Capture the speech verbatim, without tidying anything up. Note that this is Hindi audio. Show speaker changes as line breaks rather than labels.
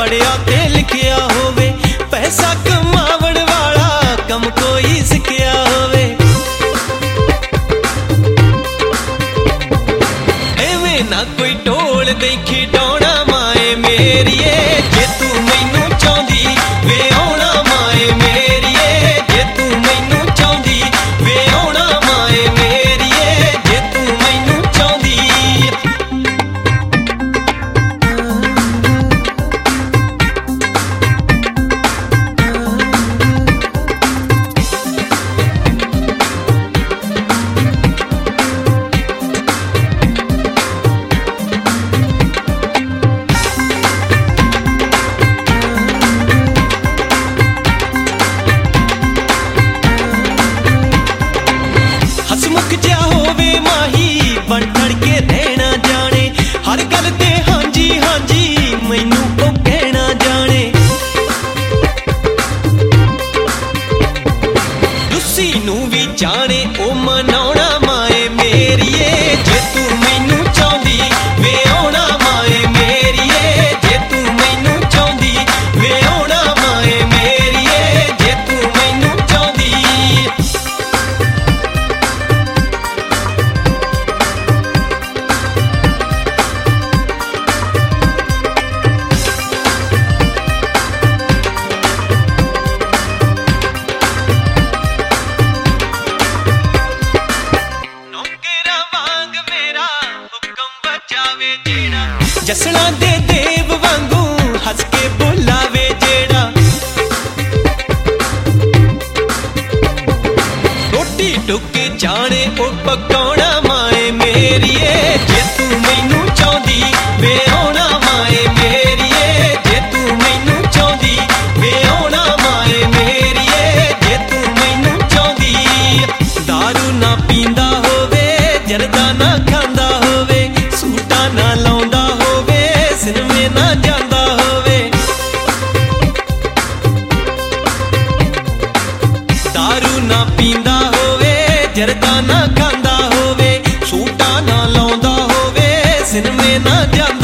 पढ़िया ते लिखिया होवे, पैसा कमावण वाला कम कोई सिखिया होवे। एवें ना कोई ढोल देखी डौना माए मेरिए, जे तू मैनू चाहदी वे आउणा माए मेरिए, जे तू मैनू चाहदी वे आउणा माए मेरिए, जे तू मैनू चाहदी। हसमुख जिहा होवे माही बन ठड़ के रहना जाने, हर गल ते हांजी हांजी मैनू ओ कहना जाने। रुस्सी नू भी जाने ओ मनाउणा माए मेरिए, जे तू मैनू चाहदी वे आउणा माए मेरिए, जे तू मैनू चाहदी वे आउणा माए मेरिए, जे तू मैनू चाहदी। नौकरा वांग मेरा हुक्म बचावे जेड़ा, जसना दे देव वांगू हंस के बुलावे जेड़ा। रोटी टुक जाने ओ पकाउणा माए मेरिए, जे तू मैनू चाहदी वे आउणा माए मेरिए, जे तू मैनू चाहदी वे आउणा माए मेरिए, जे तू मैनू चाहदी। दारू ना पींदा होवे, जरदा ना खांदा होवे, सूटा ना लाउंदा होवे, सिनेमे ना जांदा होवे। दारू ना पींदा होवे, जरदा ना खांदा होवे, सूटा ना लाउंदा होवे, सिनेमे ना जांदा